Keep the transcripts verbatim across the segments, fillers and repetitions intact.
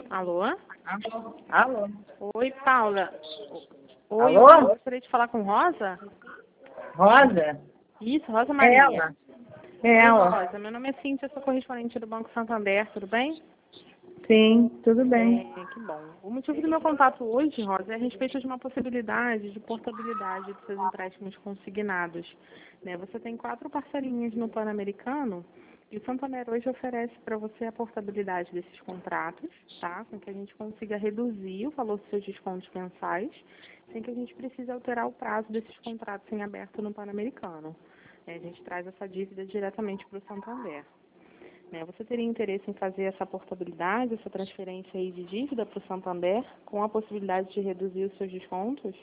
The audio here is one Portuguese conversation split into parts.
Alô? Alô? Alô? Oi, Paula. Oi, Alô? eu gostaria de falar com Rosa? Rosa? Isso, Rosa É Maria. ela. É Oi, ela. Rosa. Meu nome é Cíntia, eu sou correspondente do Banco Santander, tudo bem? Sim, tudo bem. É, que bom. O motivo do meu contato hoje, Rosa, é a respeito de uma possibilidade de portabilidade dos seus empréstimos consignados. Né? Você tem quatro parcelinhas no Pan-Americano e o Santander hoje oferece para você a portabilidade desses contratos, tá? Com que a gente consiga reduzir o valor dos seus descontos mensais, sem que a gente precise alterar o prazo desses contratos em aberto no Pan-Americano. É, a gente traz essa dívida diretamente para o Santander. Né? Você teria interesse em fazer essa portabilidade, essa transferência aí de dívida para o Santander, com a possibilidade de reduzir os seus descontos?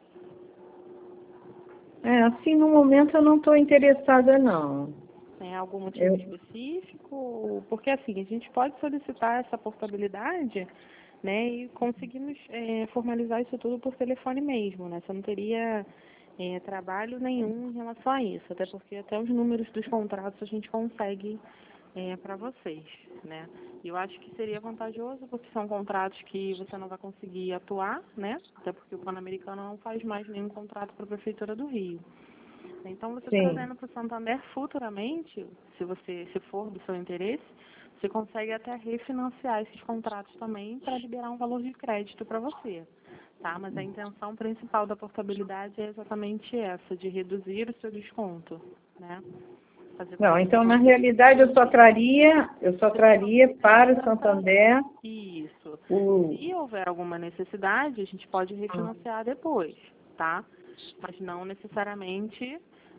É, assim, no momento eu não estou interessada, não. Tem algum motivo Eu... específico? Porque assim, a gente pode solicitar essa portabilidade, né, e conseguimos é, formalizar isso tudo por telefone mesmo, né? Você não teria é, trabalho nenhum em relação a isso, até porque até os números dos contratos a gente consegue é, para vocês, né? E eu acho que seria vantajoso porque são contratos que você não vai conseguir atuar, né? Até porque o Pan-Americano não faz mais nenhum contrato para a Prefeitura do Rio. Então, você Sim. trazendo para o Santander futuramente, se você se for do seu interesse, você consegue até refinanciar esses contratos também para liberar um valor de crédito para você, tá? Mas a intenção principal da portabilidade é exatamente essa, de reduzir o seu desconto, né? Fazer com Não, que você então, na consiga realidade, eu só reduzir. traria, eu só traria para o Santander Isso. o... Se houver alguma necessidade, a gente pode refinanciar depois, tá? Mas não necessariamente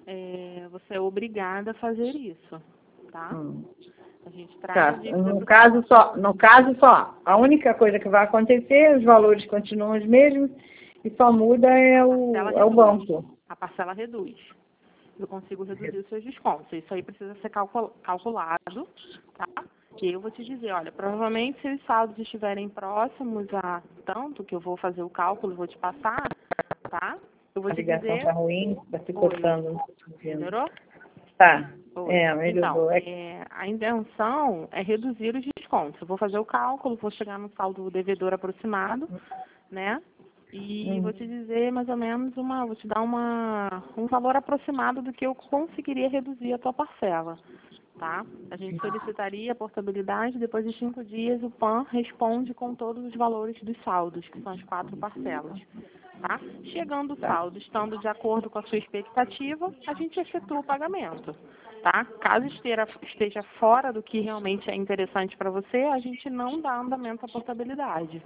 é, você é obrigada a fazer isso, tá? Hum. A gente traz Tá, a dívida no pro caso só, no caso só, a única coisa que vai acontecer, os valores continuam os mesmos e só muda é o, parcela é o reduz. banco. A parcela reduz. Eu consigo reduzir os seus descontos. Isso aí precisa ser calcul- calculado, tá? E eu vou te dizer, olha, provavelmente se os saldos estiverem próximos a tanto, que eu vou fazer o cálculo, vou te passar, tá? Eu vou A te ligação dizer... está ruim, está se Oi, oi. cortando. Não tô ouvindo. Melhorou? Tá, Oi. é, Então, melhorou. É, é, a intenção é reduzir os descontos. Eu vou fazer o cálculo, vou chegar no saldo devedor aproximado, né? E vou hum, te dizer mais ou menos uma, vou te dar uma, um valor aproximado do que eu conseguiria reduzir a tua parcela, tá? A gente solicitaria a portabilidade, depois de cinco dias o P A N responde com todos os valores dos saldos, que são as quatro parcelas, tá? Chegando o tá. saldo, estando de acordo com a sua expectativa, a gente efetua o pagamento, tá? Caso esteja, esteja fora do que realmente é interessante para você, a gente não dá andamento à portabilidade,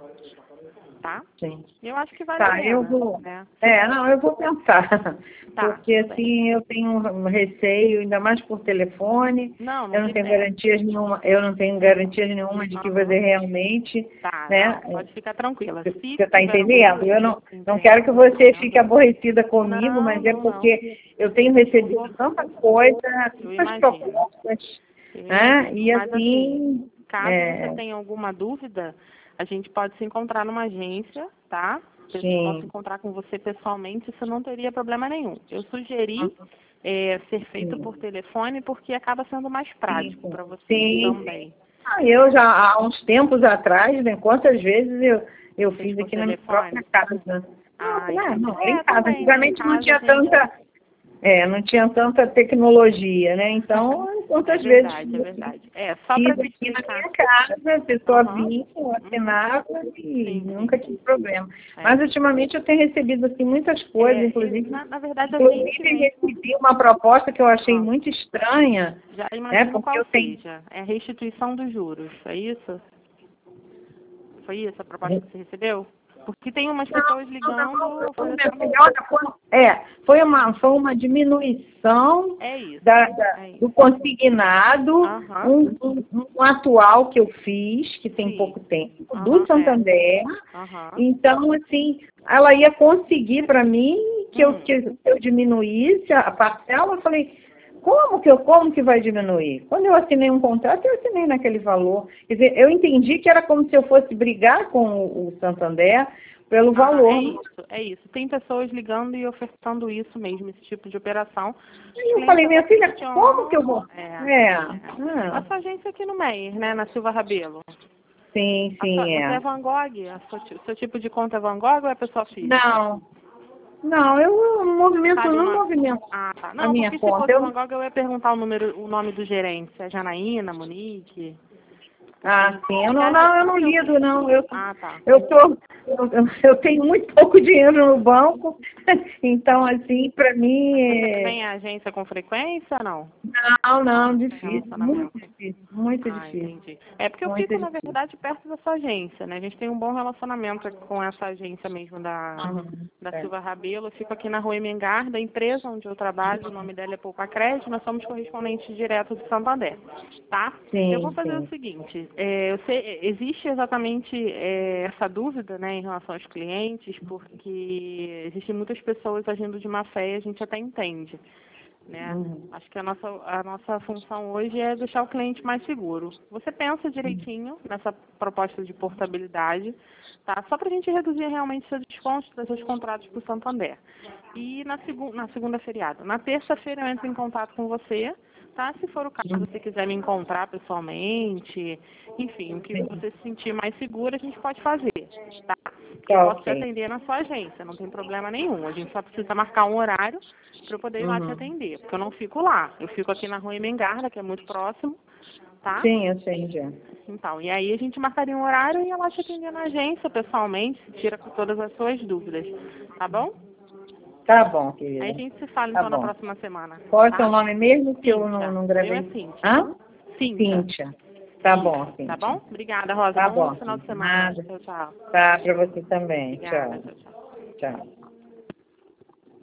tá? Sim. Eu acho que vale a Tá, eu pena, vou. né? É, não, eu vou pensar. Tá, Porque tudo bem. assim eu tenho um receio, ainda mais por telefone, Não, não eu não tem tenho pressa. garantias nenhuma, eu não tenho garantias nenhuma de que você Aham. realmente, Tá, né? não, pode ficar tranquila. Se Você está tiver alguma entendendo? Eu dúvida, não, não quero que entendo, você fique entendo. aborrecida comigo, Não, mas é não, não. porque eu tenho recebido tanta coisa, Eu tantas imagino. propostas, Eu né? imagino. E Mas assim, assim, caso você é, tenha alguma dúvida, a gente pode se encontrar numa agência, tá? Eu posso sim, encontrar com você pessoalmente, isso não teria problema nenhum. Eu sugeri é, ser feito sim, por telefone porque acaba sendo mais sim, prático para vocês sim. também. Ah, eu já, há uns tempos atrás, né, quantas vezes eu, eu Fez fiz por aqui na minha própria telefone? casa. Não, Ah, não, entendi. não, em É, casa. também, né? Em Antigamente não casa a tinha gente... tanta, é, não tinha tanta tecnologia, né? Então, É quantas vezes verdade, é eu verdade. É, só para fiz te aqui na explicar. minha casa, a pessoa Aham. vinha, eu Uhum. assinava e Sim, nunca sim. tive problema. É. Mas ultimamente eu tenho recebido assim, muitas coisas, É, eu- inclusive, na, na verdade, a gente inclusive mesmo recebi uma proposta que eu achei aham, muito estranha, já né? imagino Porque qual eu tenho. seja. É a restituição dos juros, é isso? Foi isso a proposta que você recebeu? Porque tem umas Não, pessoas não, não, ligando não, não, minha oferecendo... filha, olha, foi, é, foi uma, foi uma diminuição É isso, da, da- é do isso. consignado, Aham, um, um, um atual que eu fiz, que tem sim. pouco tempo, do Aham, é. Santander. Aham. Então, assim, ela ia conseguir para mim que eu, Hum. que eu diminuísse a parcela. Eu falei, como que, eu, como que vai diminuir? Quando eu assinei um contrato, eu assinei naquele valor. Quer dizer, eu entendi que era como se eu fosse brigar com o, o Santander pelo Ah, é valor. isso, é isso. Tem pessoas ligando e ofertando isso mesmo, esse tipo de operação. Os Aí eu clientes falei, até minha filha, como que eu questionam. vou? É, É, é. ah, Nossa agência aqui no Meier, né, na Silva Rabelo. Sim, A sim, sua- Você é é. Van Gogh? A sua ti- O seu tipo de conta é Van Gogh ou é pessoa física? Não, não, eu movimento, Sabe o não nome? movimento Ah, tá. a Não, minha porque se conta. fosse Eu, Van Gogh eu ia perguntar o número, o nome do gerente. Se é Janaína, Monique. ah, sim, eu Porque não, a não, gente- eu não porque eu- lido, não. Eu, Ah, tá. eu, tô, eu, eu tenho muito pouco dinheiro no banco, então, assim, para mim, Mas você é... vem à agência com frequência ou não? não, não, Tem difícil, muito relacionamento. difícil, muito Ah, difícil, entendi. É porque eu muito fico, na difícil. verdade, perto da sua agência, né? A gente tem um bom relacionamento com essa agência mesmo da, Uhum, da é. Silva Rabelo. Eu fico aqui na Rua Emengar, da empresa onde eu trabalho, o nome dela é Poupa Crédito, nós somos correspondentes direto do Santander, tá? Eu vou Sim, fazer o sim. seguinte, é, eu sei, existe exatamente é, essa dúvida, né, em relação aos clientes, porque existem muitas pessoas agindo de má fé e a gente até entende. Né? Uhum. Acho que a nossa, a nossa função hoje é deixar o cliente mais seguro. Você pensa direitinho nessa proposta de portabilidade, tá? Só para a gente reduzir realmente seu desconto dos seus contratos para o Santander. E na, segu na segunda feriado. Na terça-feira eu entro em contato com você, tá? Se for o caso, Uhum. você quiser me encontrar pessoalmente, enfim, o que Sim. você se sentir mais seguro, a gente pode fazer, tá? Eu Tá, posso te ok. atender na sua agência, não tem problema nenhum. A gente só precisa marcar um horário para eu poder ir lá te Uhum. atender, porque eu não fico lá. Eu fico aqui na Rua Emengarda, que é muito próximo, tá? Sim, eu sei, já. Então, e aí a gente marcaria um horário e ia lá te atender na agência, pessoalmente, tira todas as suas dúvidas, tá bom? Tá bom, Aí a querida. gente se fala Tá então na bom. próxima semana, Qual é o seu tá? nome mesmo que eu não, Cíntia. não O meu é gravei? Cíntia. Hã? Cíntia. Cíntia. Tá bom, Isso, tá Cíntia. bom? Obrigada, Rosa. Tá Bom bom, final de Cíntia. semana. Nada. Tchau, tchau. Tá, pra você também. Obrigada, Tchau. tchau, tchau. Tchau.